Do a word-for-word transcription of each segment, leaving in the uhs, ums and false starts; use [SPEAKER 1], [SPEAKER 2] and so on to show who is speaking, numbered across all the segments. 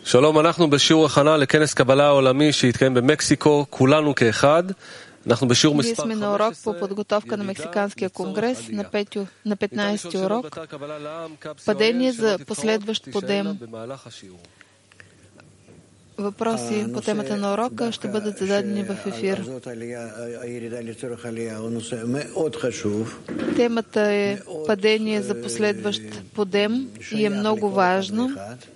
[SPEAKER 1] שלום, אנחנו בשיעור הכנה לכנס קבלה העולמי שהתקיים במקסיקו, כולנו כאחד. אנחנו בשיעור מספר
[SPEAKER 2] חמש עשרה. Ние сме на урок по подготовка на Мексиканския конгрес на, петю, на петнайсети урок. Падение за последващ подем. Въпроси по темата на урока ще бъдат зададени в ефир. Темата е падение за последващ подем и е много важна.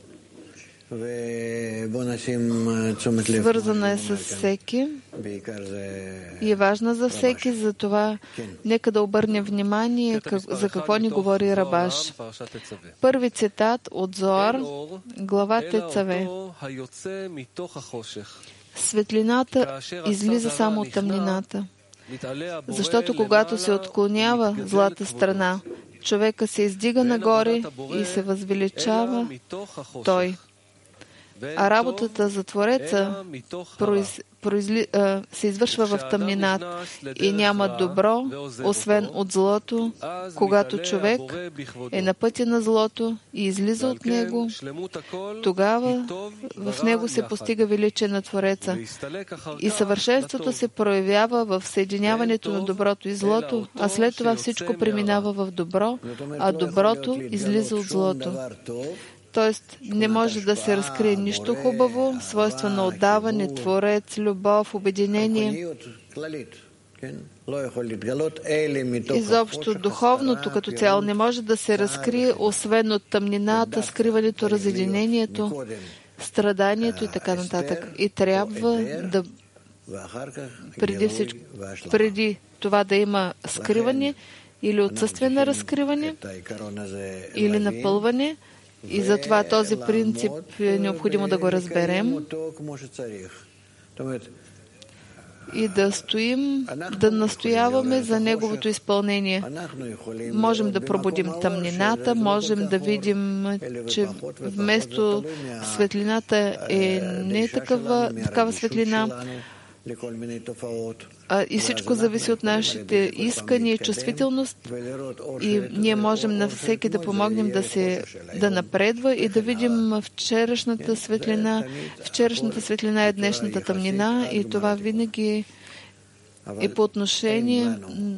[SPEAKER 2] Свързана е с всеки и е важна за всеки, затова нека да обърнем внимание за какво ни говори Рабаш. Първи цитат от Зоар, глава Тецаве. Светлината излиза само от тъмнината, защото когато се отклонява злата страна, човека се издига нагоре и се възвеличава той. А работата за Твореца произ, произли, а, се извършва в тъмнината и няма добро, освен от злото, когато човек е на пътя на злото и излиза от него, тогава в него се постига величие на Твореца. И съвършенството се проявява в съединяването на доброто и злото, а след това всичко преминава в добро, а доброто излиза от злото. Тоест, не може да се разкрие нищо хубаво, свойства на отдаване, Творец, любов, обединение. Изобщо духовното като цяло не може да се разкрие, освен от тъмнината, скриването, разединението, страданието и така нататък. И трябва да преди, всичко, преди това да има скриване или отсъствие на разкриване, или напълване. И затова този принцип е необходимо да го разберем и да стоим, да настояваме за неговото изпълнение. Можем да пробудим тъмнината, можем да видим, че вместо светлината е не такава, такава светлина, а и всичко зависи от нашите искания и чувствителност, и ние можем на всеки да помогнем да се да напредва и да видим вчерашната светлина. Вчерашната светлина е днешната тъмнина и това винаги е по отношение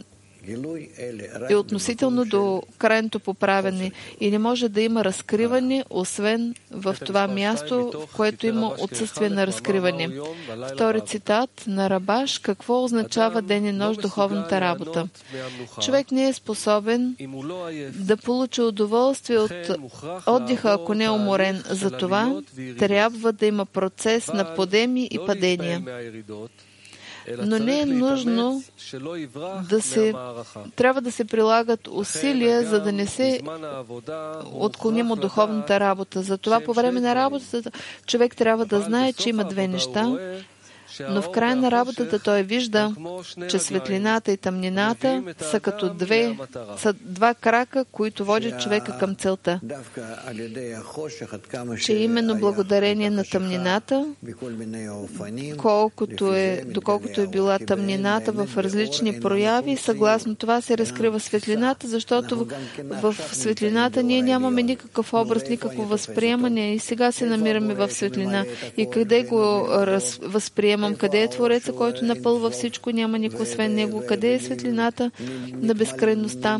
[SPEAKER 2] е относително до крайното поправяне и не може да има разкриване, освен в това място, в което има отсъствие на разкриване. Втори цитат на Рабаш: какво означава ден и нощ духовната работа? Човек не е способен да получи удоволствие от отдиха, ако не е уморен. Затова трябва да има процес на подеми и падения. Но не е нужно да се... Трябва да се прилагат усилия, за да не се отклоним от духовната работа. Затова по време на работата човек трябва да знае, че има две неща, но в края на работата той вижда, че светлината и тъмнината са като две, са два крака, които водят човека към целта. Че именно благодарение на тъмнината, колкото е, доколкото е била тъмнината в различни прояви, съгласно това се разкрива светлината, защото в светлината ние нямаме никакъв образ, никакво възприемане и сега се намираме в светлина. И къде го раз, възприемаме? Къде е Твореца, който напълва всичко, няма никой освен Него? Къде е светлината на безкрайността,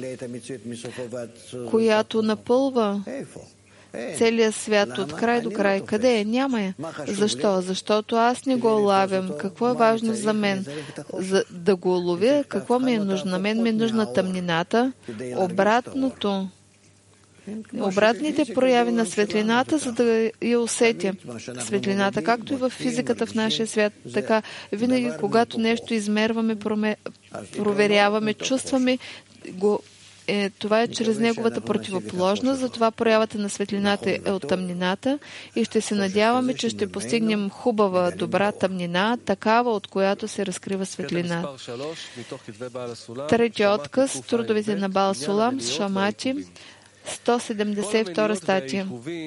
[SPEAKER 2] която напълва целият свят от край до край? Къде е? Няма е. Защо? Защото аз не го улавям. Какво е важно за мен? За да го уловя, какво ми е нужно? На мен ми е нужна тъмнината, обратното. Обратните прояви на светлината, за да я усетя. Светлината, както и в физиката в нашия свят, така винаги, когато нещо измерваме, проверяваме, чувстваме, го, е, това е чрез неговата противоположност, затова проявата на светлината е от тъмнината и ще се надяваме, че ще постигнем хубава, добра тъмнина, такава, от която се разкрива светлина. Трети отказ, трудовете на Баал Сулам, Шамати, сто седемдесет и втора статия.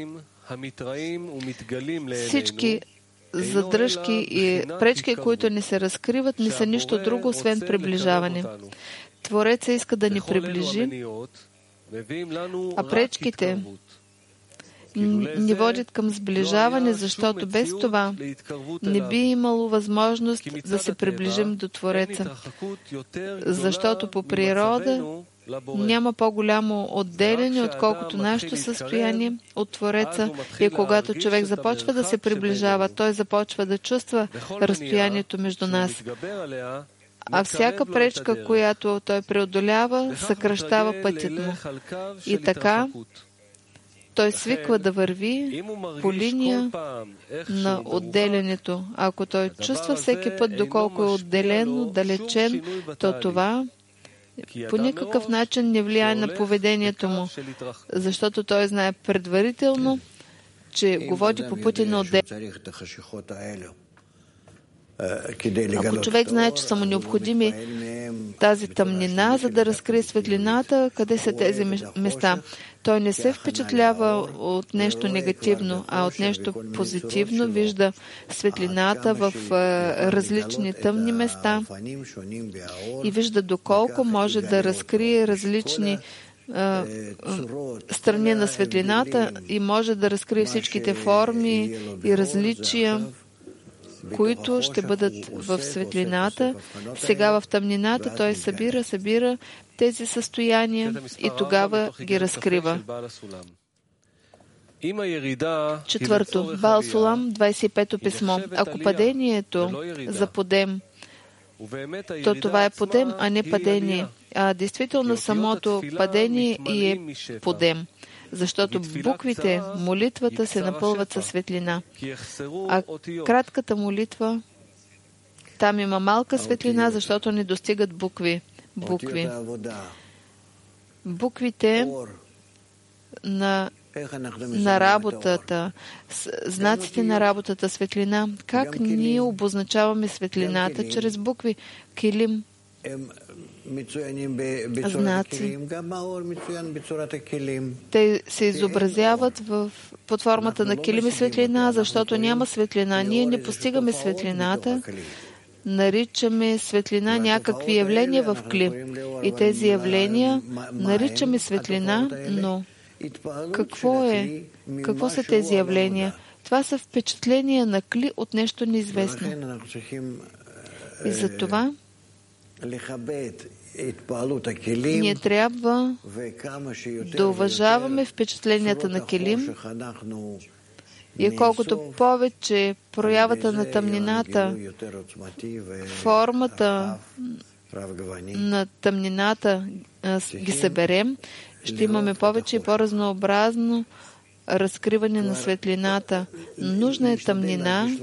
[SPEAKER 2] Всички задръжки и пречки, които не се разкриват, не са нищо друго, освен приближаване. Твореца иска да ни приближи, а пречките ни водят към сближаване, защото без това не би имало възможност да се приближим до Твореца. Защото по природа няма по-голямо отделяне, отколкото нашето състояние от Твореца. И когато човек започва да се приближава, той започва да чувства разстоянието между нас. А всяка пречка, която той преодолява, съкращава пътят му. И така, той свиква да върви по линия на отделянето. Ако той чувства всеки път, доколко е отделен, отдалечен, то това по никакъв начин не влияе на поведението му, защото той знае предварително, че го води по пътя на отделянето. Ако човек знае, че са му необходими тази тъмнина, за да разкрие светлината, къде са тези места, той не се впечатлява от нещо негативно, а от нещо позитивно, вижда светлината в различни тъмни места и вижда доколко може да разкрие различни страни на светлината и може да разкрие всичките форми и различия, които ще бъдат в светлината. Сега в тъмнината той събира, събира тези състояния и тогава ги разкрива. Четвърто. Баал Сулам, двадесет и пето писмо. Ако падението за подем, то това е подем, а не падение. А действително самото падение и е подем. Защото буквите, молитвата се напълват със светлина. А кратката молитва, там има малка светлина, защото не достигат букви. Букви. Буквите на, на работата, знаците на работата, светлина. Как ние обозначаваме светлината? Чрез букви. Килим. Знаци. Те се изобразяват в, под формата на килим и светлина, защото няма светлина. Ние не постигаме светлината, наричаме светлина някакви явления в кли. И тези явления наричаме светлина, но какво е? Какво са тези явления? Това са впечатления на кли от нещо неизвестно. И за това ние трябва да уважаваме впечатленията на килим и колкото повече проявата на тъмнината, формата на тъмнината ги съберем, ще имаме повече и по-разнообразно разкриване на светлината. Нужна е тъмнина,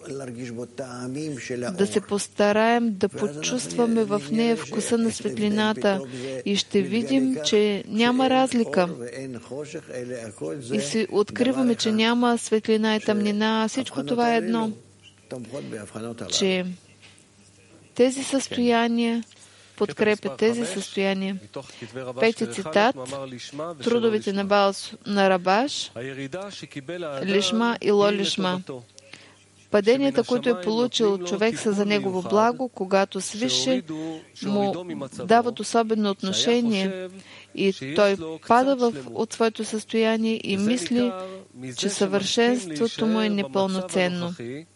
[SPEAKER 2] да се постараем да почувстваме в нея вкуса на светлината и ще видим, че няма разлика. И си откриваме, че няма светлина и тъмнина, а всичко това е едно. Че тези състояния подкрепят тези състояния. Пети цитат, трудовите на Баал на Рабаш, лишма и ло лишма. Паденията, които е получил човек, са за негово благо, когато свише му дават особено отношение и той пада в, от своето състояние и мисли, че съвършенството му е непълноценно.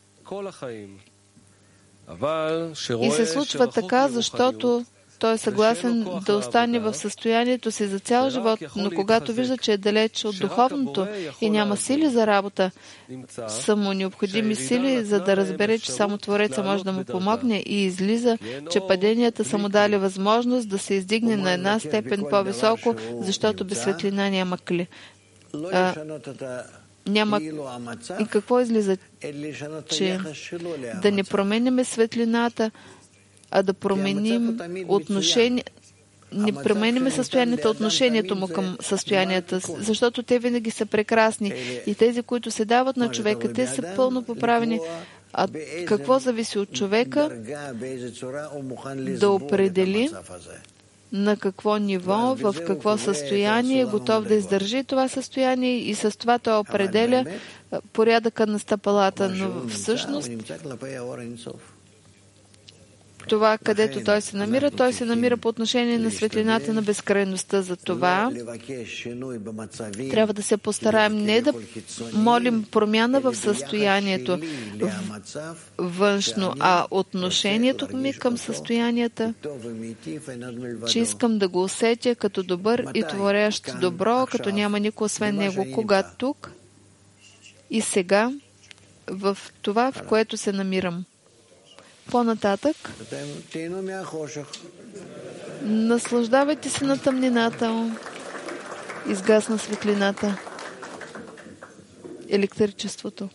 [SPEAKER 2] И се случва така, защото той е съгласен да остане в състоянието си за цял живот, но когато вижда, че е далеч от духовното и няма сили за работа, са му необходими сили, за да разбере, че само Твореца може да му помогне и излиза, че паденията са му дали възможност да се издигне на една степен по-високо, защото без светлина няма кли. А, няма... И какво излиза? Че да не променяме светлината, а да променим отношение, не променяме състоянието, отношението му към състоянията, защото те винаги са прекрасни. И тези, които се дават на човека, те са пълно поправени. А какво зависи от човека? Да определи на какво ниво, в какво състояние е готов да издържи това състояние и с това той определя порядъка на стъпалата. Но всъщност това, където той се намира, той се намира по отношение на светлината на безкрайността. За това трябва да се постараем не да молим промяна в състоянието външно, а отношението ми към състоянията, че искам да го усетя като добър и творящ добро, като няма никой освен него. Кога? Тук и сега, в това, в което се намирам. По-нататък, наслаждавайте се на тъмнината. Изгасна светлината, електричеството.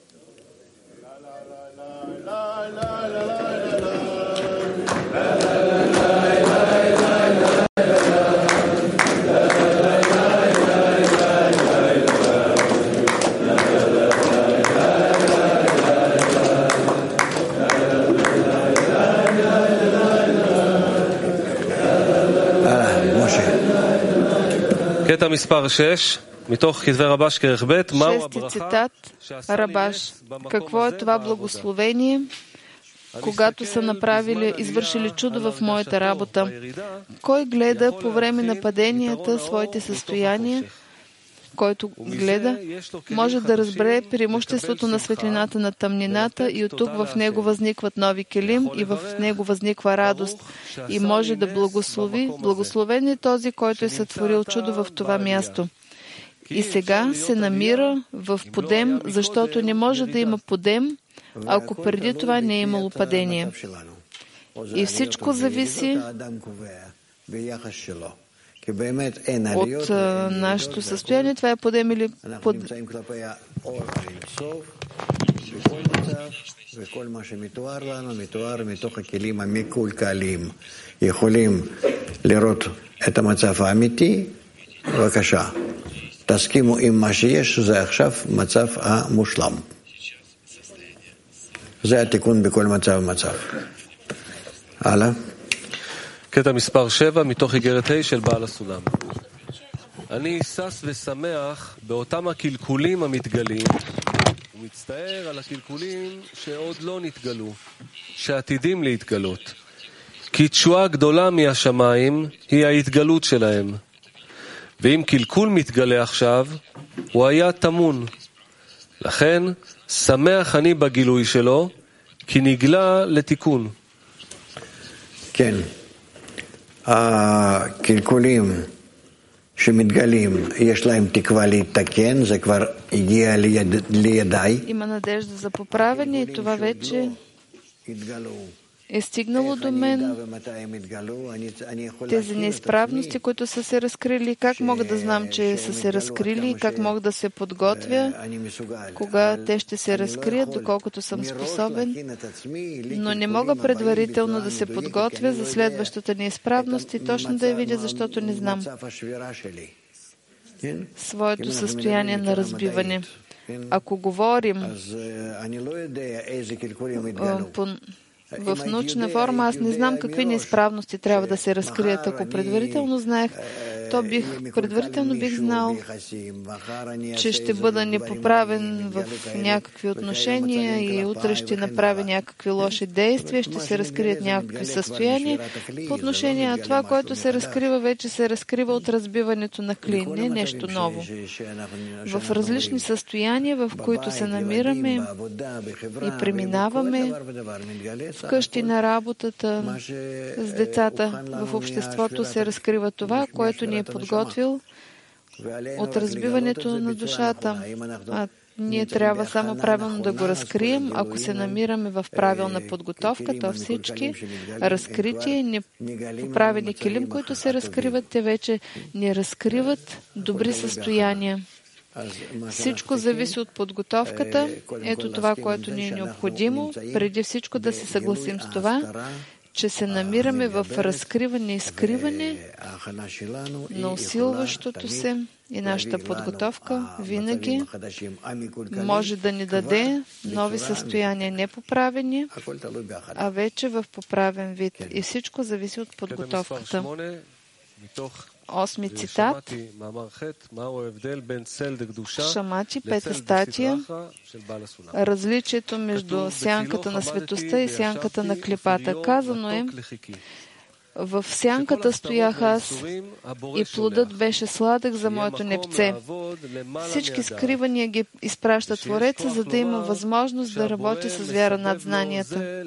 [SPEAKER 1] קטע מספר שש, מתוך כתבי רבש כרך ב', מהו הברכה
[SPEAKER 2] Рабаш. Какво е това благословение, когато са направили, извършили чудо в моята работа? Кой гледа по време на паденията своите състояния? Който гледа, може да разбере преимуществото на светлината на тъмнината и от тук в него възникват нови келим и в него възниква радост и може да благослови. Благословен е този, който е сътворил чудо в това място. И сега се намира в подем, защото не може да има подем, ако преди това не е имало падение. И всичко зависи от нашето състояние. Това е подем или под...
[SPEAKER 3] וכל מה שמתואר לנו, מתואר מתוך הכלים המקולקלים. יכולים לראות את המצב האמיתי, בבקשה. תסכימו עם מה שיש, זה עכשיו מצב המושלם. זה התיקון בכל מצב ומצב. הלאה.
[SPEAKER 1] קטע מספר שבע, מתוך איגרת ה' של בעל הסולם. אני שש ושמח באותם הקלקולים המתגלים, ומצטער על הקלקולים שעוד לא נתגלו, שעתידים להתגלות. כי תשועה גדולה מהשמיים היא ההתגלות שלהם. ואם קלקול מתגלה עכשיו, הוא היה תמון. לכן, שמח אני בגילוי שלו, כי נגלה לתיקון.
[SPEAKER 3] כן. הקלקולים שמתגלים, יש להם תקווה להתקן, זה כבר הגיע ליד, לידיי.
[SPEAKER 2] Има надежда за поправяне и това вече е стигнало до мен. Тези неизправности, които са се разкрили, как мога да знам, че са се разкрили и как мога да се подготвя, кога те ще се разкрият, доколкото съм способен, но не мога предварително да се подготвя за следващата неизправност и точно да я видя, защото не знам своето състояние на разбиване. Ако говорим по в научна форма, аз не знам какви неизправности трябва да се разкрият. Ако предварително знаех, то бих, предварително бих знал, че ще бъда непоправен в някакви отношения и утре ще направя някакви лоши действия, ще се разкрият някакви състояния. По отношение на това, което се разкрива, вече се разкрива от разбиването на клин. Не нещо ново. В различни състояния, в които се намираме и преминаваме, вкъщи на работата, с децата, в обществото се разкрива това, което ни е подготвил от разбиването на душата. А ние трябва само правилно да го разкрием. Ако се намираме в правилна подготовка, то всички разкрития, неправени килим, които се разкриват, те вече не разкриват добри състояния. Всичко зависи от подготовката. Ето това, което ни е необходимо. Преди всичко да се съгласим с това, че се намираме в разкриване и скриване на усилващото се и нашата подготовка винаги може да ни даде нови състояния непоправени, а вече в поправен вид. И всичко зависи от подготовката. осми цитат. Шамати, пета статия. Различието между сянката на светостта и сянката на клипата. Казано е: в сянката стоях аз и плодът беше сладък за моето непце. Всички скривания ги изпраща Твореца, за да има възможност да работи с вяра над знанията.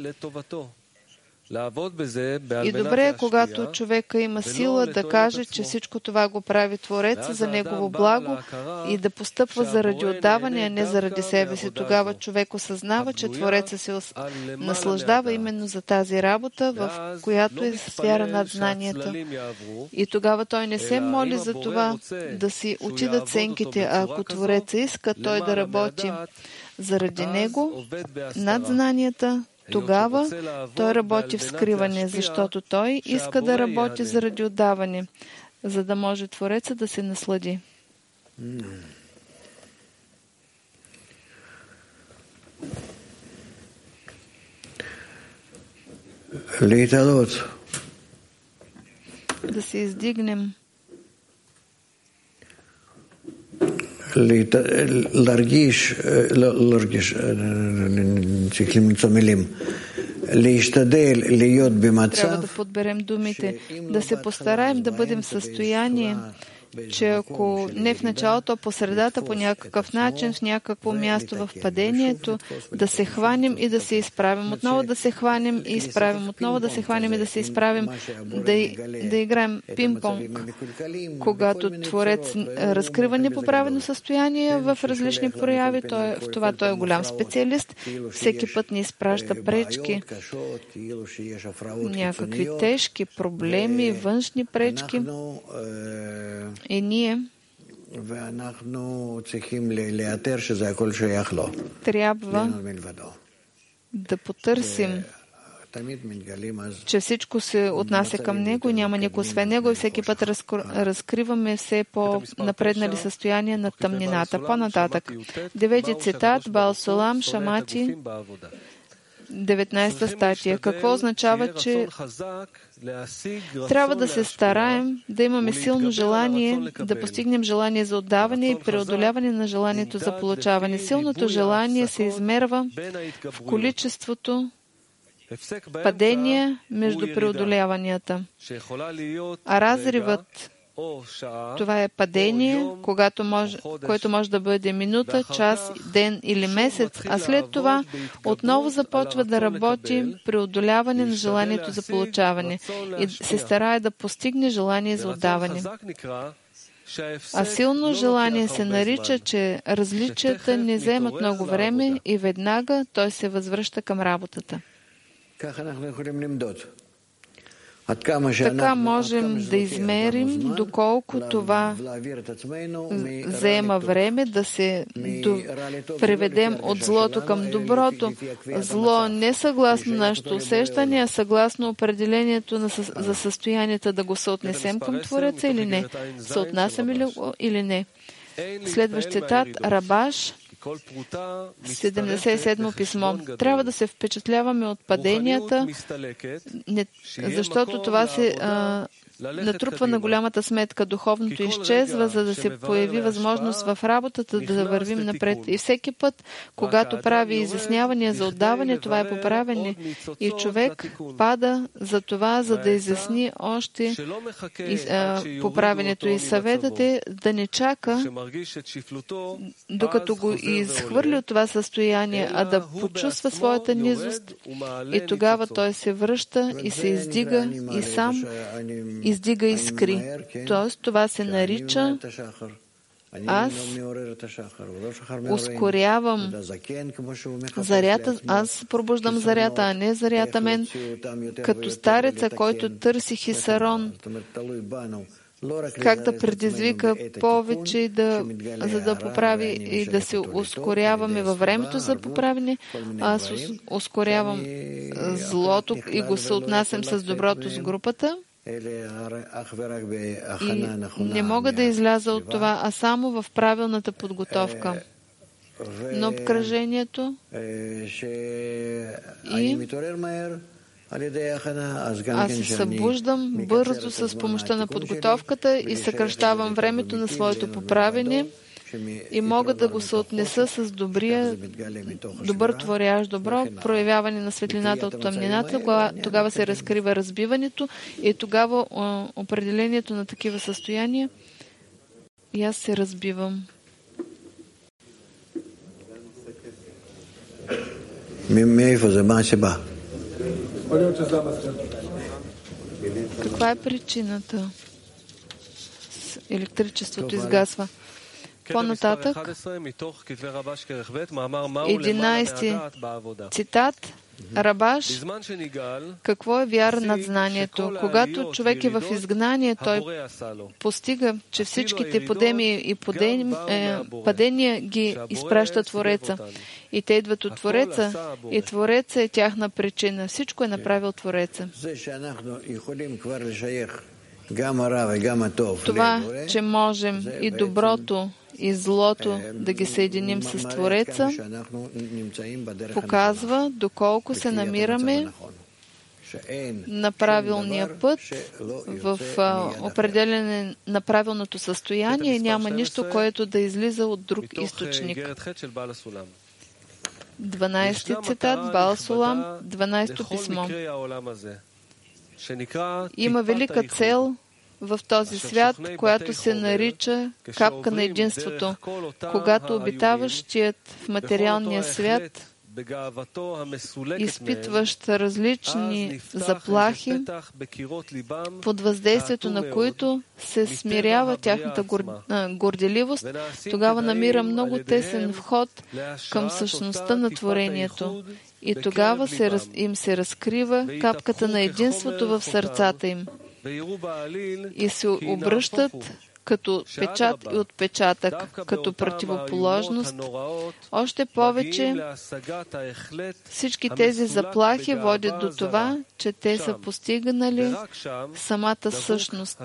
[SPEAKER 2] И добре е, когато човека има сила да каже, че всичко това го прави Твореца за негово благо и да постъпва заради отдаване, а не заради себе си. Тогава човек осъзнава, че Твореца се наслаждава именно за тази работа, в която е с вяра над знанията. И тогава той не се моли за това да си отидат сенките, а ако Твореца иска той да работи заради него над знанията, тогава той работи в скриване, защото той иска да работи заради отдаване, за да може Твореца да се наслади. Да се издигнем.
[SPEAKER 3] להרגיש, לא להרגיש, צריך למצוא מילים, להשתדל להיות במצב,
[SPEAKER 2] трябва да подберем думите, да се постараем да бъдем в състояние, че ако не в началото, по средата, по някакъв начин, в някакво място в падението, да се хванем и да се изправим. Отново да се хванем и изправим. Отново да се хванем и да се изправим. Да, да играем пинг-понг. Когато Творец разкрива непоправено състояние в различни прояви, той, в това той е голям специалист. Всеки път ни изпраща пречки, някакви тежки проблеми, външни пречки. И ние трябва да потърсим, че всичко се отнася към него и няма никой освен него, и всеки път разкриваме все по-напреднали състояния на тъмнината. По-нататък. Девети цитат, Баал Сулам, Шамати, деветнайсета статия. Какво означава, че трябва да се стараем да имаме силно желание да постигнем желание за отдаване и преодоляване на желанието за получаване. Силното желание се измерва в количеството падения между преодоляванията. А разривът, това е падение, когато може, което може да бъде минута, час, ден или месец, а след това отново започва да работи преодоляване на желанието за получаване и се старае да постигне желание за отдаване. А силно желание се нарича, че различията не вземат много време и веднага той се възвръща към работата. Така можем да измерим доколко това взема време да се преведем от злото към доброто. Зло не съгласно нашето усещане, а съгласно определението на съ... за състоянията да го съотнесем към Твореца или не. Съотнасяме ли го или не? Следващ цитат, Рабаш, седемдесет и седмо писмо. Трябва да се впечатляваме от паденията, не, защото това се а, натрупва на голямата сметка. Духовното изчезва, за да се появи възможност в работата да вървим напред. И всеки път, когато прави изяснявания за отдаване, това е поправене. И човек пада за това, за да изясни още и, а, поправенето. И съветът е да не чака, докато го изхвърли от това състояние, а да почувства своята низост. И тогава той се връща и се издига и сам издига искри. Тоест, това се нарича аз ускорявам зарята, аз пробуждам зарята, а не зарята мен, като стареца, който търси хисарон, как да предизвика повече, и да, за да поправи и да се ускоряваме във времето за поправене. Аз ускорявам злото и го съотнасям с доброто с групата. И не мога да изляза от това, а само в правилната подготовка на обкръжението. И Аз се събуждам бързо с помощта на подготовката и съкращавам времето на своето поправене и мога да го съотнеса с добрия, добър творящ добро, проявяване на светлината от тъмнината. Тогава се разкрива разбиването и тогава определението на такива състояния и аз се разбивам. Каква е причината? Електричеството изгасва. По-нататък, единайсети цитат, Рабаш, какво е вяра над знанието? Когато човек е в изгнание, той постига, че всичките подеми и подем, е, падения ги изпраща Твореца. И те идват от Твореца, и Твореца е тяхна причина. Всичко е направил Твореца. Това, че можем и доброто, и злото да ги съединим с Твореца, показва доколко се намираме на правилния път, в определене на правилното състояние и няма нищо, което да излиза от друг източник. дванайсети цитат, Баал Сулам, дванайсето писмо. Има велика цел в този свят, която се нарича капка на единството. Когато обитаващият в материалния свят, изпитващ различни заплахи, под въздействието на които се смирява тяхната горделивост, тогава намира много тесен вход към същността на творението. И тогава се, им се разкрива капката на единството в сърцата им. И се обръщат като печат и отпечатък, като противоположност. Още повече всички тези заплахи водят до това, че те са постигнали самата същност,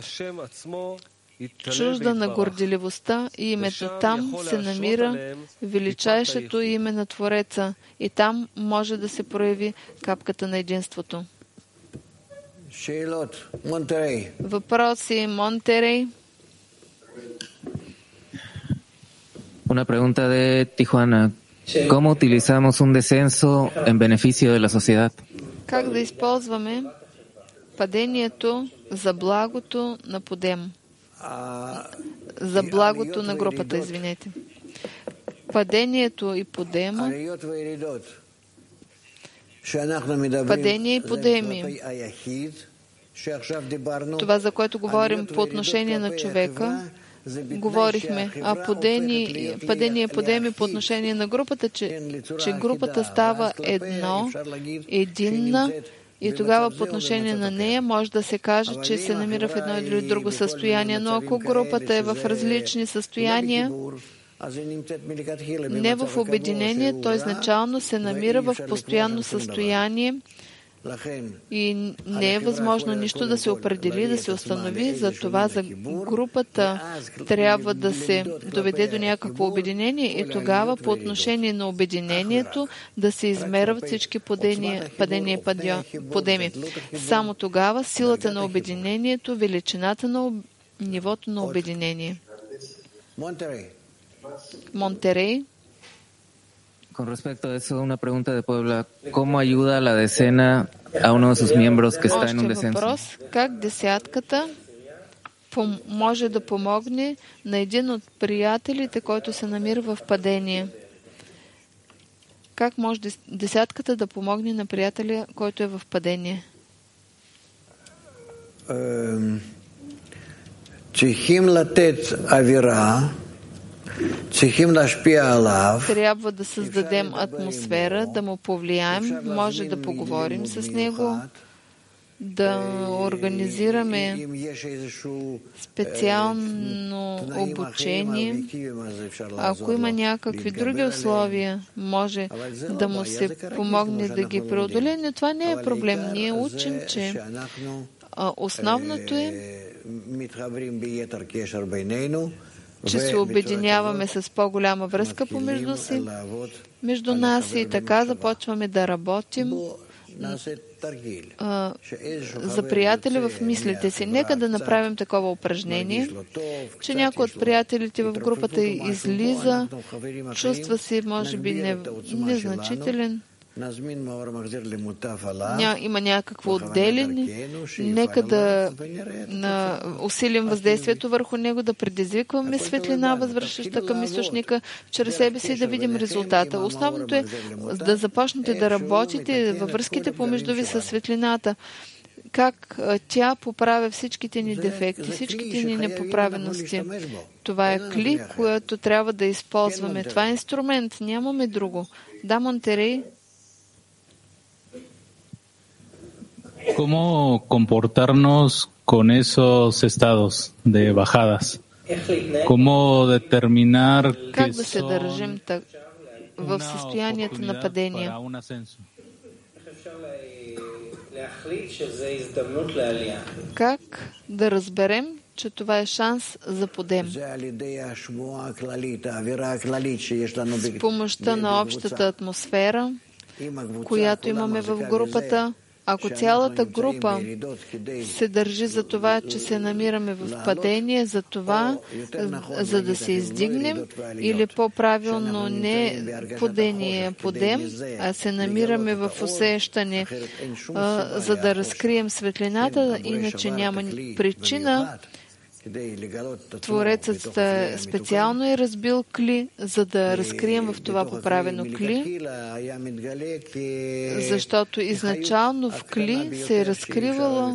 [SPEAKER 2] чужда на горделивостта, и името там се намира величайшето име на Твореца и там може да се прояви капката на единството. Въпроси, Монтерей.
[SPEAKER 4] Una pregunta de Tijuana. ¿Cómo utilizamos un descenso en beneficio de la sociedad?
[SPEAKER 2] Как да използваме падението за благото на подем? За благото на групата, извинете. Падението и подема, падение и подеми. Това, за което говорим по отношение на човека, говорихме, а падение, падение и подеми по отношение на групата, че, че групата става едно, единна, и тогава по отношение на нея може да се каже, че се намира в едно или друго състояние. Но ако групата е в различни състояния, не в обединение, то изначално се намира в постоянно състояние и не е възможно нищо да се определи, да се установи. За това за групата трябва да се доведе до някакво обединение и тогава по отношение на обединението да се измерват всички падения, падения и подеми. Само тогава силата на обединението, величината на об... нивото на обединение. Монтерей.
[SPEAKER 4] Con respecto a eso, una pregunta de Puebla. ¿Cómo ayuda la decena a uno de sus miembros que está en un descenso?
[SPEAKER 2] Въпрос, как десятката може да помогне на един от приятелите, който се намира в падение? Как може десятката да помогне на приятеля, който е в падение?
[SPEAKER 3] צריכים לתת אווירה,
[SPEAKER 2] трябва да създадем атмосфера, да му повлияем, може да поговорим с него, да организираме специално обучение. Ако има някакви други условия, може да му се помогне да ги преодолее, но това не е проблем. Ние учим, че основното е, че се обединяваме с по-голяма връзка помежду си, между нас, и така започваме да работим а, за приятели в мислите си. Нека да направим такова упражнение, че някой от приятелите в групата излиза, чувства се, може би, не, незначителен, Ня, има някакво отделение. Нека да на, усилим въздействието върху него, да предизвикваме светлина, възвръщаща към източника, чрез себе си да видим резултата. Основното е да започнете да работите във връзките помежду ви със светлината. Как тя поправя всичките ни дефекти, всичките ни непоправености. Това е клик, който трябва да използваме. Това е инструмент, нямаме друго. Да, Монтерей.
[SPEAKER 5] ¿Cómo comportarnos con esos estados de bajadas? ¿Cómo determinar
[SPEAKER 2] как
[SPEAKER 5] que
[SPEAKER 2] да се държим так, в състоянието на падение? Как да разберем, че това е шанс за подем? С помощта на общата атмосфера, която имаме в групата. Ако цялата група се държи за това, че се намираме в падение, за това, за да се издигнем, или по-правилно не падение, подем, а се намираме в усещане, а, за да разкрием светлината, иначе няма причина. Творецът специално е разбил кли, за да разкрием в това поправено кли, защото изначално в кли се е разкривало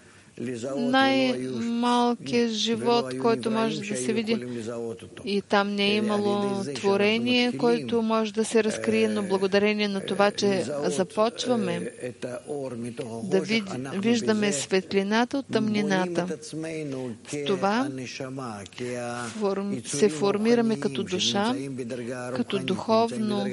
[SPEAKER 2] най-малкият живот, който може да се види. И там не е имало творение, което може да се разкрие, но благодарение на това, че започваме да виждаме светлината от тъмнината. С това се формираме като душа, като духовно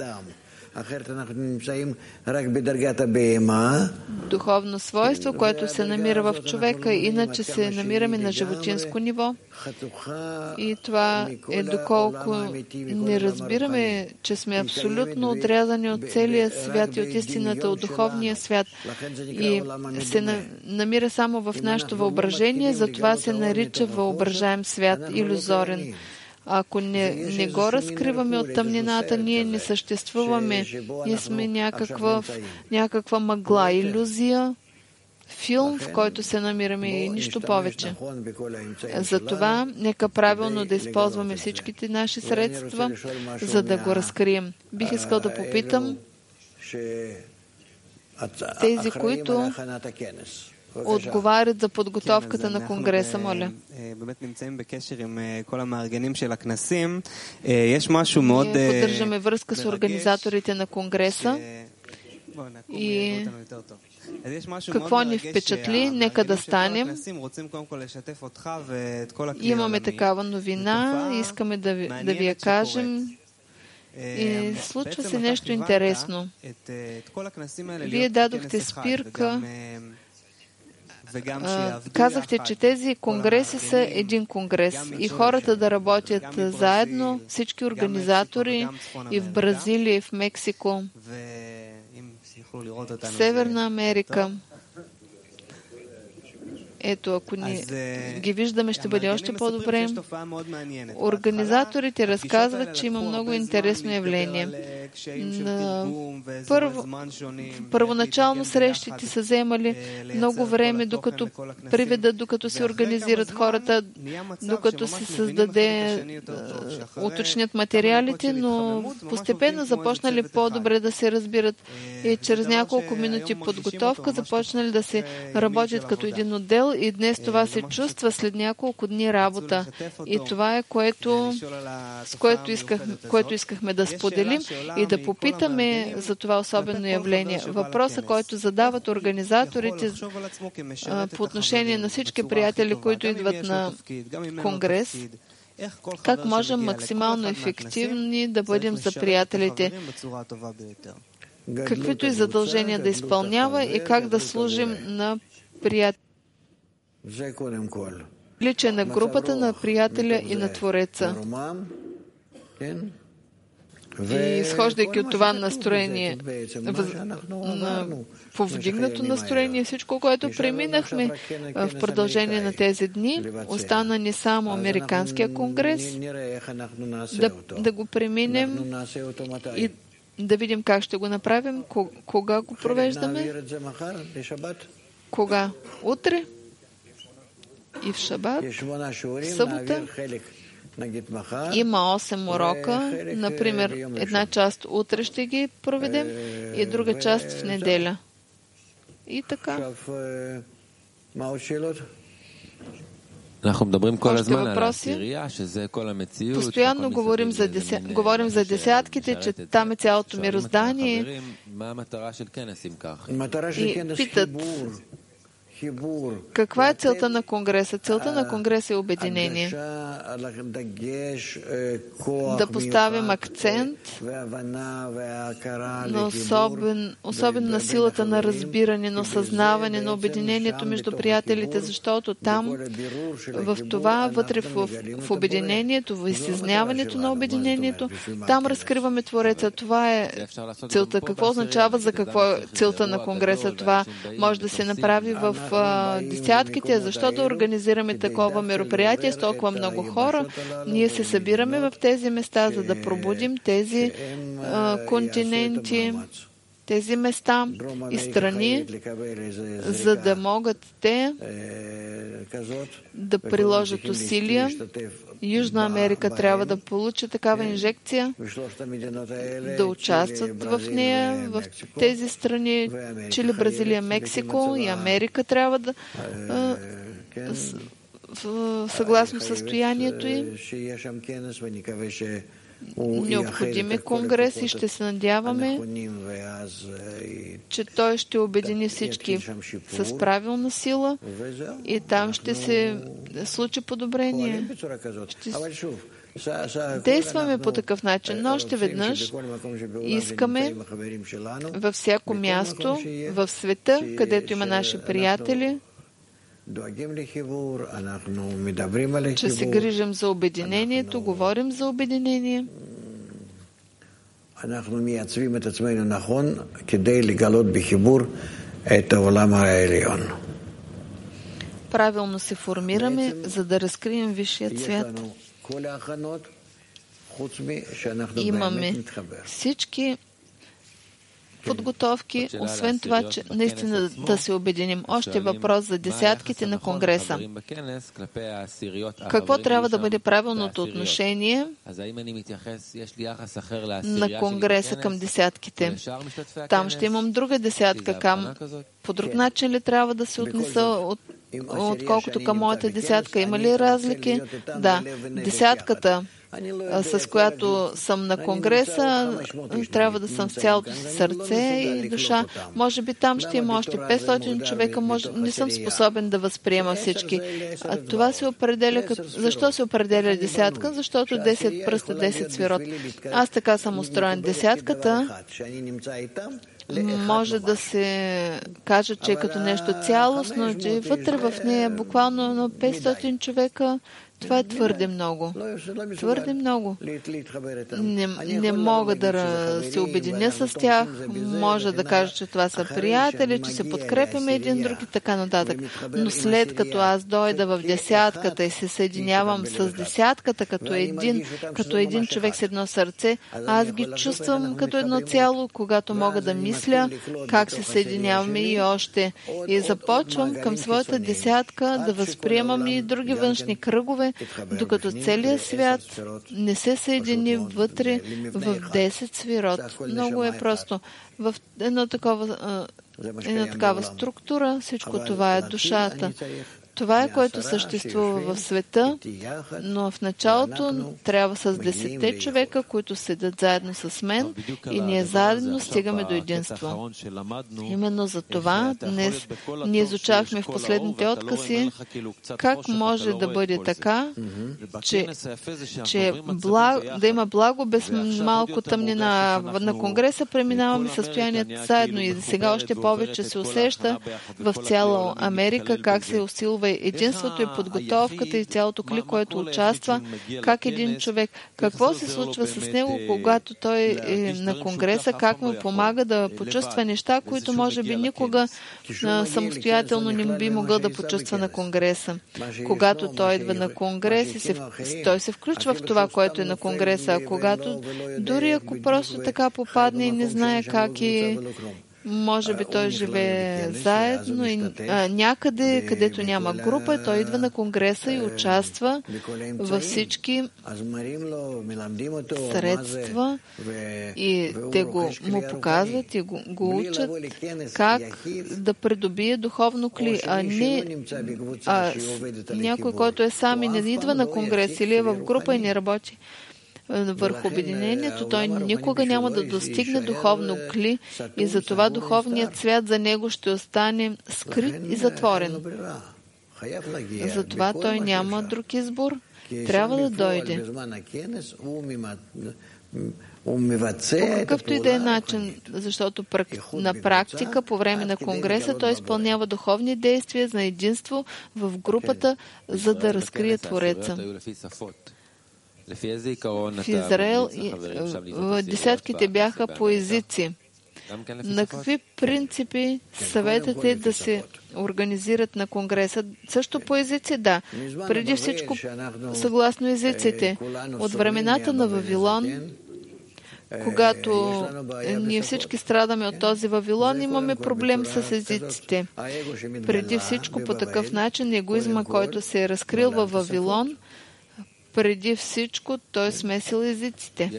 [SPEAKER 2] духовно свойство, което се намира в човека, иначе се намираме на животинско ниво. И това е доколко не разбираме, че сме абсолютно отрязани от целия свят и от истината, от духовния свят. И се намира само в нашето въображение, затова се нарича въображаем свят, илюзорен. Ако не, не го разкриваме от тъмнината, ние не съществуваме. Ние сме някаква, някаква мъгла, илюзия, филм, в който се намираме и нищо повече. Затова нека правилно да използваме всичките наши средства, за да го разкрием. Бих искал да попитам тези, които отговарят за подготовката на Конгреса, моля. Ние поддържаме връзка с организаторите на Конгреса и какво ни впечатли, нека да станем. Имаме такава новина, искаме да ви, да ви я кажем. И случва се нещо интересно. Вие дадохте спирка. Казахте, че тези конгреси са един конгрес и хората да работят заедно, всички организатори и в Бразилия, и в Мексико, в Северна Америка. Ето, ако ни ги виждаме, ще бъде още по-добре. Организаторите разказват, че има много интересно явление. Първо, първоначално срещите са вземали много време, докато приведат, докато се организират хората, докато се създаде, уточнят материалите, но постепенно започнали по-добре да се разбират и чрез няколко минути подготовка започнали да се работят като един отдел и днес това се чувства след няколко дни работа. И това е което, с което, исках, което искахме да споделим и да попитаме за това особено явление. Въпросът, който задават организаторите по отношение на всички приятели, които идват на Конгрес, как можем максимално ефективни да бъдем за приятелите, каквито и задължения да изпълнява и как да служим на приятелите. Личе на групата, на приятеля и на Твореца. И изхождайки от това настроение, повдигнато настроение, всичко, което преминахме в продължение на тези дни, остана ни само Американския конгрес, да, да го преминем и да видим как ще го направим, кога го провеждаме, кога? Утре и в шабат, в събота. Има осем урока, например, една част утре ще ги проведем и друга част в неделя. И така. Още въпроси? Постоянно говорим за, деся... говорим за десятките, че там е цялото мироздание и питат каква е целта на Конгреса? Целта на Конгреса е обединение. Да поставим акцент на особен, особено на силата на разбиране, на осъзнаване, на обединението между приятелите, защото там, в това, вътре в, в обединението, в изясняването на обединението, там разкриваме Твореца. Това е целта. Какво означава за какво е целта на Конгреса? Това може да се направи в десятките, защо да организираме такова мероприятие с толкова много хора. Ние се събираме в тези места, за да пробудим тези а, континенти, тези места и страни, за да могат те да приложат усилия. Южна Америка трябва да получи такава инжекция, да участват в нея, в тези страни, Чили, Бразилия, Мексико и Америка трябва да съгласно състоянието им. Необходим е конгрес и ще се надяваме, че той ще обедини всички с правилна сила и там ще се случи подобрение. Ще действаме по такъв начин, но още веднъж искаме във всяко място в света, където има наши приятели, че се грижим за обединението, говорим за обединение. Правилно се формираме, за да разкрием висшия свят. Имаме всички подготовки, освен това, че наистина да се обединим. Още въпрос за десятките на Конгреса. Какво трябва да бъде правилното отношение на Конгреса към десятките? Там ще имам друга десятка. Към... По друг начин ли трябва да се отнеса от... отколкото към моята десятка? Има ли разлики? Да. Десятката, с която съм на Конгреса, трябва да съм с цялото си сърце и душа. Може би там ще има още петстотин човека, може... не съм способен да възприема всички. А това се определя като... Защо се определя десятка? Защото десет пръста, десет свирот. Аз така съм устроен. Десятката може да се каже, че е като нещо цялостно, че вътре в нея буквално на петстотин човека. Това е твърде много. Твърде много. Не, не мога да се обединя с тях. Може да кажа, че това са приятели, че се подкрепяме един друг и така нататък. Но след като аз дойда в десятката и се съединявам с десятката като един, като един човек с едно сърце, аз ги чувствам като едно цяло, когато мога да мисля как се съединяваме и още. И започвам към своята десятка да възприемам и други външни кръгове, докато целият свят не се съедини вътре в десет свирот. Много е просто. В една такова, една такава структура всичко това е душата. Това е, което съществува в света, но в началото трябва с десетте човека, които седят заедно с мен и ние заедно стигаме до единство. Именно за това днес ние изучавахме в последните откази как може да бъде така, че, че благ, да има благо без малко тъмнина. На Конгреса преминаваме състоянието заедно и сега още повече се усеща в цяла Америка как се усилва е единството и подготовката и цялото кли, което участва, как един човек, какво се случва с него, когато той е на конгреса, как му помага да почувства неща, които може би никога а, самостоятелно не би могъл да почувства на конгреса. Когато той идва на конгрес, и се, той се включва в това, което е на конгреса, а когато дори ако просто така попадне и не знае как и може би той живее заедно и а, някъде, където няма група, той идва на конгреса и участва във всички средства и те го, му показват и го, го учат как да придобие духовно кли, а не а, някой, който е сам и не идва на конгрес или е в група и не работи върху обединението, той никога няма да достигне духовно кли и затова духовният свят за него ще остане скрит и затворен. Затова той няма друг избор. Трябва да дойде. По какъвто и да е начин, защото на практика по време на конгреса той изпълнява духовни действия за единство в групата, за да разкрие Твореца. В Израел десятките бяха по езици. На какви принципи съветате да се организират на конгреса? Също по езици, да. Преди всичко, съгласно езиците. От времената на Вавилон, когато ние всички страдаме от този Вавилон, имаме проблем с езиците. Преди всичко, по такъв начин, егоизма, който се е разкрил във Вавилон, преди всичко той смесил езиците.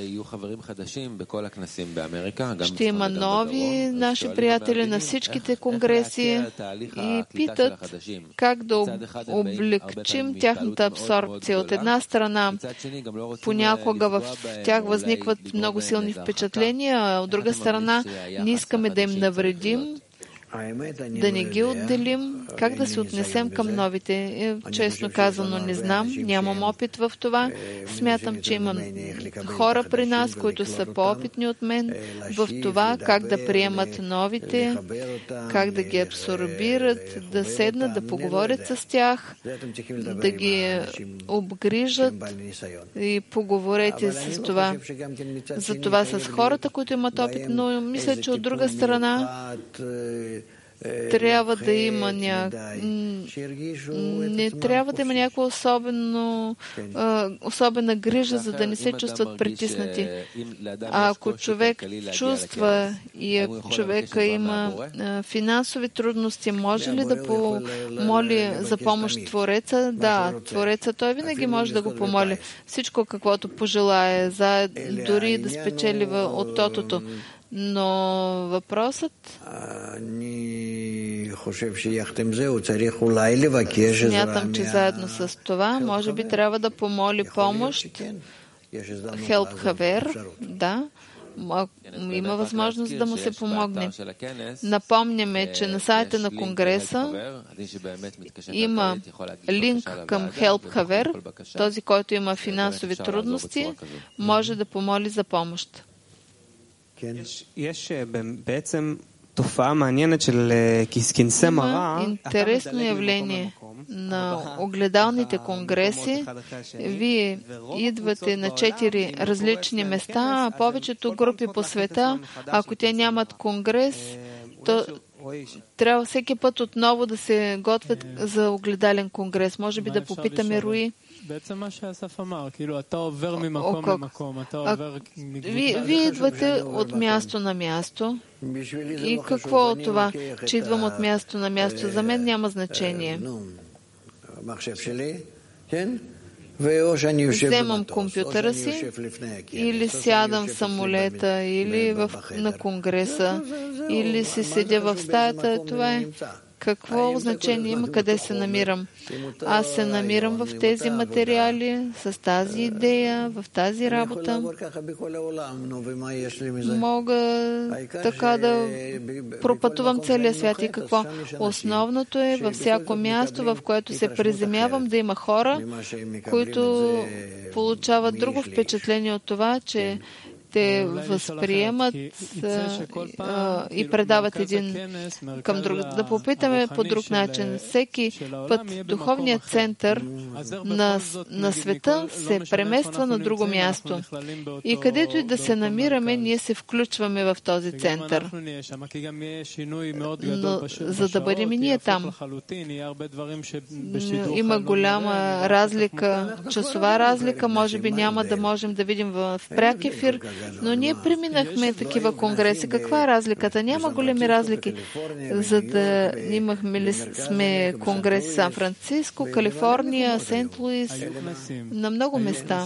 [SPEAKER 2] Ще има нови наши приятели на всичките конгреси и питат как да облегчим тяхната абсорбция. От една страна, понякога в тях възникват много силни впечатления, а от друга страна, не искаме да им навредим, да не ги отделим, как да се отнесем към новите. Честно казано, не знам, нямам опит в това. Смятам, че имам хора при нас, които са по-опитни от мен в това, как да приемат новите, как да ги абсорбират, да седнат, да поговорят с тях, да ги обгрижат и поговорете с това. За това с хората, които имат опит, но мисля, че от друга страна трябва да има ня... не трябва да има някаква особено, особена грижа, за да не се чувстват притиснати. А ако човек чувства и ако човека има финансови трудности, може ли да помоли за помощ Твореца? Да, Твореца той винаги може да го помоли. Всичко, каквото пожелае, за дори да спечели от тотото. Но въпросът... Смятам, че заедно с това, може би трябва да помоли помощ. Help Haver, да. Има възможност да му се помогне. Напомняме, че на сайта на Конгреса има линк към Help Haver. Този, който има финансови трудности, може да помоли за помощ.
[SPEAKER 6] יש בעצם תופעה מעניינת של כנסי מראה.
[SPEAKER 2] Интересно явление на огледалните конгреси. Вие идвате на четири различни места, а повечето групи по света, ако те нямат конгрес, то трябва всеки път отново да се готвят за огледален конгрес. Може би да попитаме Руи. Вие идвате от място на място. И какво от това, че идвам от място на място? За мен няма значение. Вземам компютъра си или сядам в самолета, или в, на конгреса, или си седя в стаята. Това е. Какво значение има къде се намирам? Аз се намирам в тези материали, с тази идея, в тази работа. Мога така да пропътувам целия свят. И какво? Основното е във всяко място, в което се приземявам, да има хора, които получават друго впечатление от това, че те възприемат а, и предават един към друг. Да попитаме по друг начин. Всеки път духовният център на, на света се премества на друго място. И където и да се намираме, ние се включваме в този център. Но за да бъдем и ние там, има голяма разлика, часова разлика, може би няма да можем да видим в пряк ефир, но ние преминахме такива конгреси. Каква е разликата? Няма големи разлики. За да имахме ли сме конгреси в Сан-Франциско, Калифорния, Сент-Луис, на много места.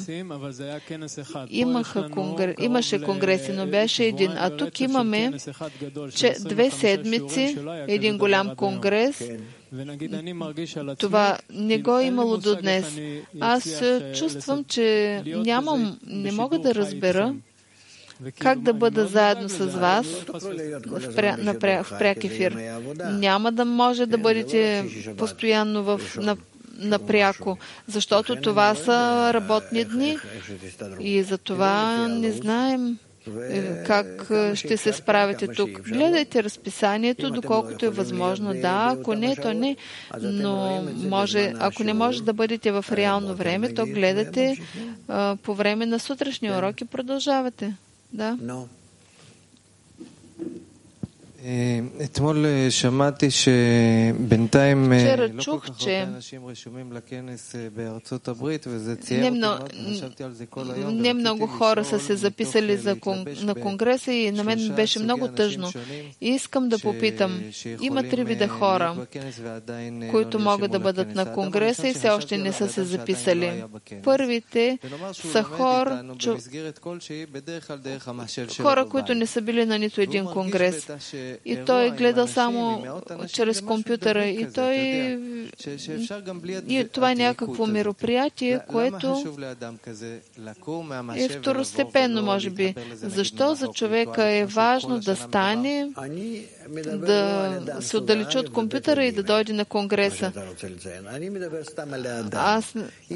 [SPEAKER 2] Имаха конгр... Имаше конгреси, но беше един. А тук имаме че две седмици, един голям конгрес. Това не го е имало до днес. Аз чувствам, че нямам, не мога да разбера как да бъда заедно с вас в, пря, на, пря, в пряк ефир. Няма да може да бъдете постоянно в, на, напряко, защото това са работни дни и за това не знаем как ще се справите тук. Гледайте разписанието, доколкото е възможно. Да, ако не, то не. Но може, ако не може да бъдете в реално време, то гледате а, по време на сутрешни уроки, продължавате. Да. Вчера чух, че не много, не много хора са се записали за кон, на конгреса и на мен беше много тъжно. И искам да попитам, има три вида хора, които могат да бъдат на конгреса и все още не са се записали. Първите са хора, чу... хора, които не са били на нито един конгрес. И той гледа само чрез компютъра. И той... И това е някакво мероприятие, което е второстепенно, може би. Защо за човека е важно да стане, да се отдалечи от компютъра и да дойде на конгреса? Аз,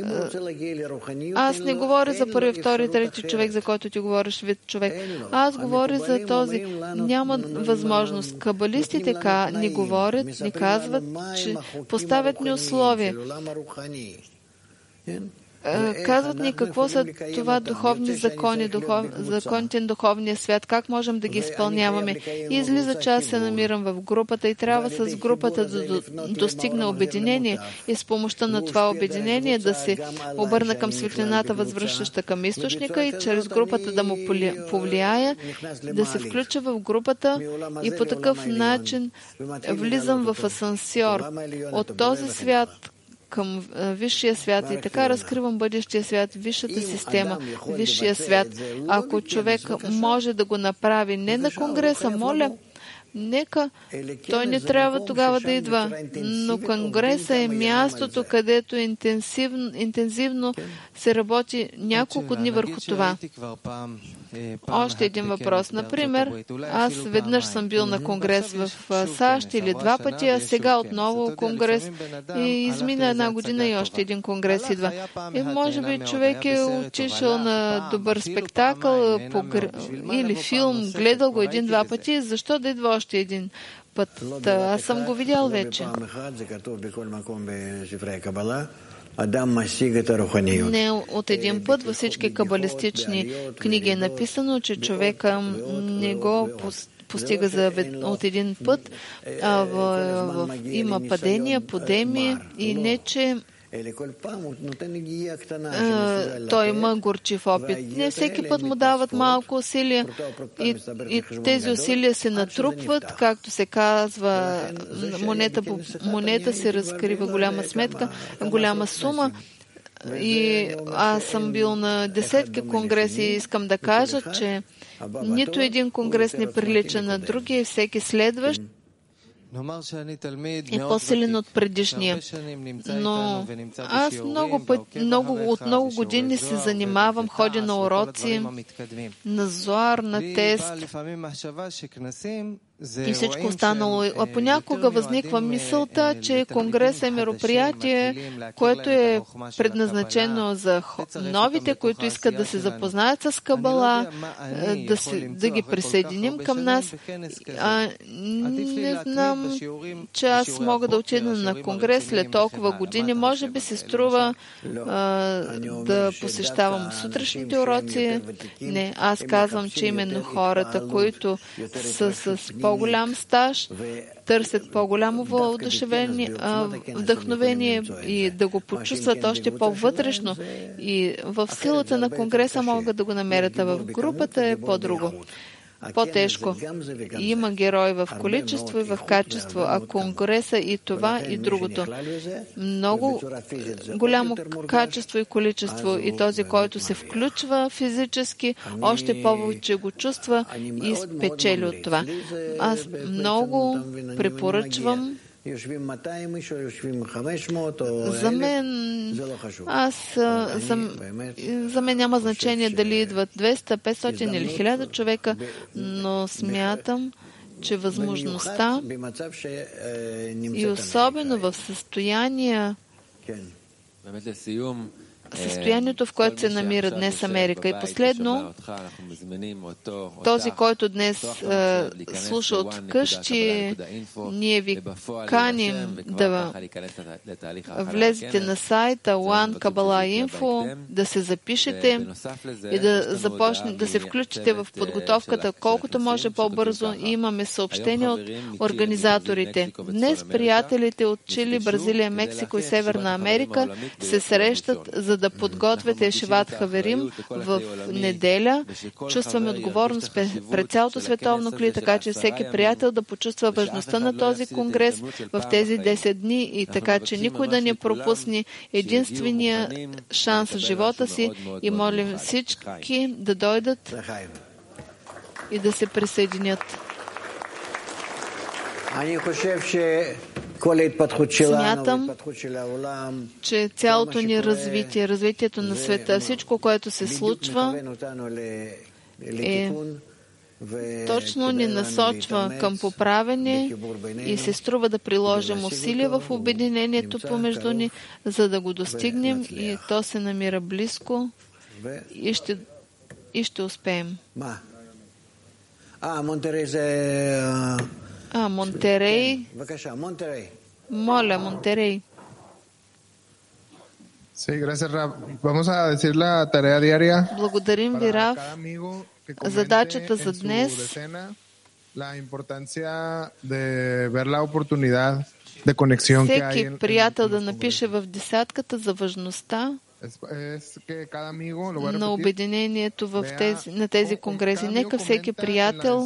[SPEAKER 2] аз не говоря за първи, втори, трети човек, за който ти говориш, вид човек. Аз говоря за този. Няма възможност. Кабалистите ни говорят, ни казват, че поставят ни условия. Казват ни какво са това духовни закони, духов, законите на духовния свят, как можем да ги изпълняваме. И излиза, че аз се намирам в групата и трябва с групата да до, достигна обединение и с помощта на това обединение да се обърна към светлината, възвръщаща към източника и чрез групата да му повлияя, да се включа в групата и по такъв начин влизам в асансьор от този свят към висшия свят и така разкривам бъдещия свят, висшата система, висшия свят. Ако човек може да го направи не на конгреса, моля, нека той не трябва тогава да идва. Но конгреса е мястото, където интенсивно, интензивно се работи няколко дни върху това. Още един въпрос. Например, аз веднъж съм бил на конгрес в САЩ или два пъти, а сега отново конгрес и измина една година и още един конгрес идва. И може би човек е отишъл на добър спектакъл погр... или филм, гледал го един-два пъти, защо да идва още един път? Аз съм го видял вече. Не от един път във всички кабалистични книги е написано, че човека не го постига за от един път, а в, в, има падения, подеми и не, че Uh, той има горчив опит. Не всеки път му дават малко усилия и, и тези усилия се натрупват, както се казва, монета по монета се разкрива голяма сметка, голяма сума. И аз съм бил на десетки конгреси и искам да кажа, че нито един конгрес не прилича на другия и всеки следващ е по-силен от предишния. Но аз много, път, много, от много години се занимавам, ходя на уроци, на зоар, на тест и всичко останало. А понякога възниква мисълта, че конгрес е мероприятие, което е предназначено за новите, които искат да се запознаят с Кабала, да, се, да ги присъединим към нас. А, не знам, че аз мога да отида на конгрес след толкова години. Може би се струва а, да посещавам сутрешните уроци. Не, аз казвам, че именно хората, които са с по-голям стаж, търсят по-голямо вдъхновение и да го почувстват още по-вътрешно. И в силата на конгреса могат да го намерят, а в групата е по-друго. По-тежко. Има герои в количество и в качество, а конгреса и това и другото. Много голямо качество и количество и този, който се включва физически, още повече го чувства и спечели от това. Аз много препоръчвам за мен, аз, за, за мен няма значение дали идват двеста, петстотин или хиляда човека, но смятам, че възможността и особено в състояние състоянието, в което се намира днес Америка. И последно, този, който днес е, слуша от къщи, ние ви каним да влезете на сайта One Kabbalah Info, да се запишете и да започнете да се включите в подготовката колкото може по-бързо. И имаме съобщения от организаторите. Днес приятелите от Чили, Бразилия, Мексико и Северна Америка се срещат за да подготвят Ешиват Хаверим в неделя. Чувстваме отговорност пред цялото световно кли, така че всеки приятел да почувства важността на този конгрес в тези десет дни и така, че никой да не пропусне единствения шанс в живота си и молим всички да дойдат и да се присъединят. Смятам, че цялото ни развитие, развитието на света, всичко, което се случва, е точно ни насочва към поправене и се струва да приложим усилия в обединението помежду ни, за да го достигнем и то се намира близко и ще, и ще успеем. А, Монтерей. Моля, Монтерей.
[SPEAKER 7] Sí, gracias, Rab. Vamos a decir la tarea diaria.
[SPEAKER 2] Благодарим ви, Рав. Задачата за днес
[SPEAKER 7] la importancia de ver la oportunidad de conexión que hay.
[SPEAKER 2] Всеки приятел да напише в десятката за важността на обединението в тези, на тези конгреси. Нека всеки приятел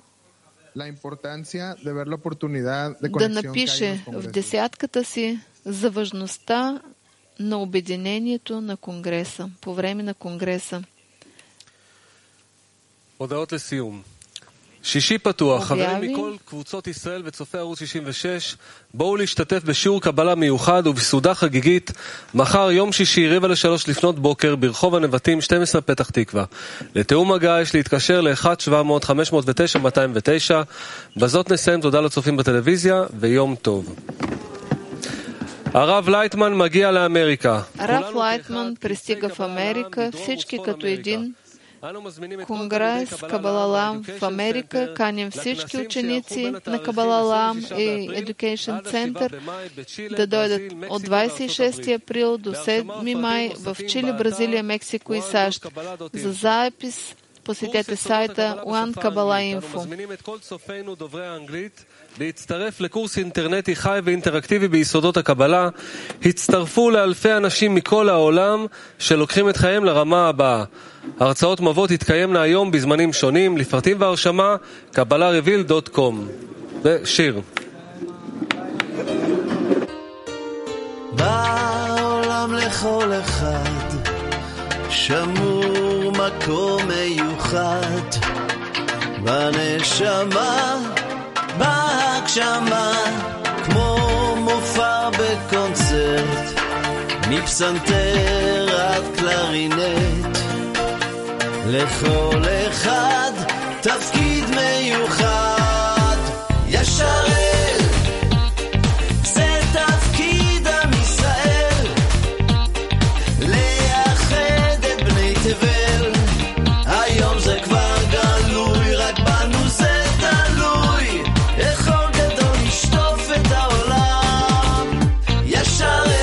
[SPEAKER 2] да напише в десятката си за важността на обединението на конгреса, по време на конгреса.
[SPEAKER 1] הודעות לסיום. שישי פתוח, חברים מכל קבוצות ישראל וצופי ערוץ שישים ושש, בואו להשתתף בשיעור קבלה מיוחד ובסעודה חגיגית מחר יום שישי רבע לשלוש לפנות בוקר ברחוב הנבטים שתים עשרה פתח תקווה. לתאום הגעה יש להתקשר ל-אחת שבע מאות חמש מאות ותשע מאתיים ותשע. בזאת נסיים, תודה לצופים בטלוויזיה ויום טוב. הרב לייטמן מגיע לאמריקה.
[SPEAKER 2] הרב לייטמן пристига в Америка, всички като един. Конгрес Кабала-Лам в Америка. Каним всички ученици на Кабала-Лам и Education Center да дойдат от двадесет и шести април до седми май в Чили, Бразилия, Мексико и САЩ. За запис посетете сайта One Kabbalah Info.
[SPEAKER 1] להצטרף לקורס אינטרנטי חי ואינטראקטיבי ביסודות הקבלה. הצטרפו לאלפי אנשים מכל העולם שלוקחים את חייהם לרמה הבאה. הרצאות מבוא תתקיימנה היום בזמנים שונים. לפרטים והרשמה קבלה רביל דוט קום. ושיר.
[SPEAKER 8] בעולם לכל אחד שמור מקום מיוחד בנשמה בהגשמה כמו מופע בקונצרט מפסנתר עד קלרינט לכל אחד תפקיד מיוחד ישרת זה תפקיד עם ישראל לאחד את בני תבל היום זה כבר גלוי רק בנו זה תלוי איך אור גדול לשטוף את העולם ישרת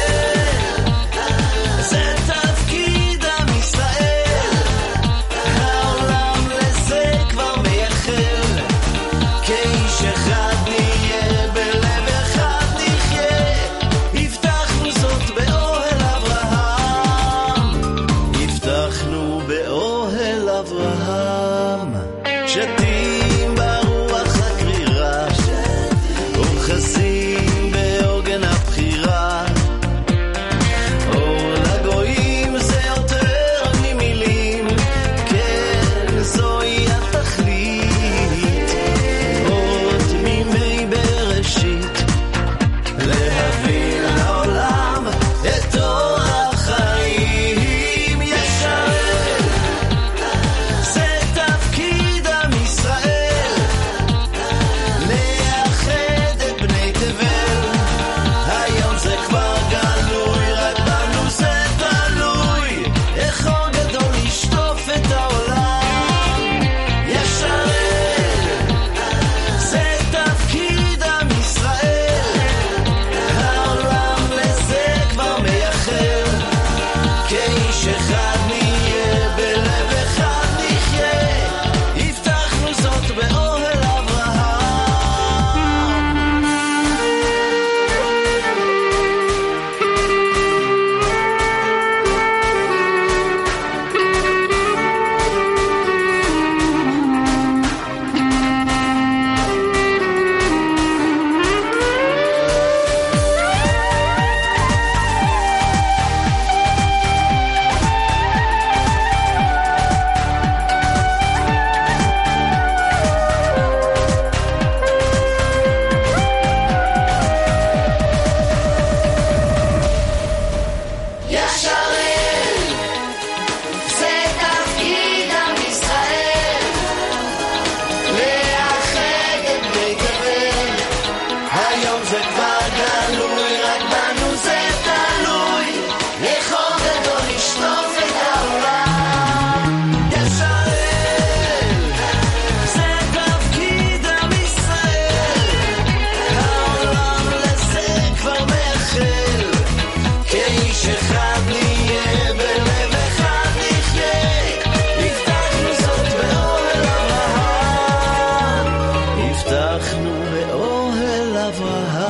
[SPEAKER 8] זה תפקיד עם ישראל העולם לזה כבר מייחל כאיש אחד נהיה בלב אחד נחיה הבטחנו זאת באוהל אברהם הבטחנו באוהל אברהם שתים ברוח הקרירה אוחזים בעוגן הבחירה אור לגויים זה יותר ממילים כן זוהי התכלית עוד מימי בראשית להביא לעולם את אור החיים ישרת זה תפקיד עם ישראל לאחד את בני תבל היום זה כבר גלוי רק בנו זה תלוי איך אור גדול לשטוף את העולם ישרת זה תפקיד עם ישראל העולם לזה כבר מייחל כאיש אחד נהיה בלב אחד נחיה הבטחנו זאת באוהל אברהם ישרת זה תפקיד עם ישראל לאחד את בני תבל היום זה כבר גלוי רק בנו זה תלוי איך אור גדול לשטוף את העולם ישרת זה תפקיד עם ישראל העולם לזה כבר מייחל כאיש אחד נהיה בלב אחד נחיה הבטחנו זאת באוהל אברהם הבטחנו באוהל אברהם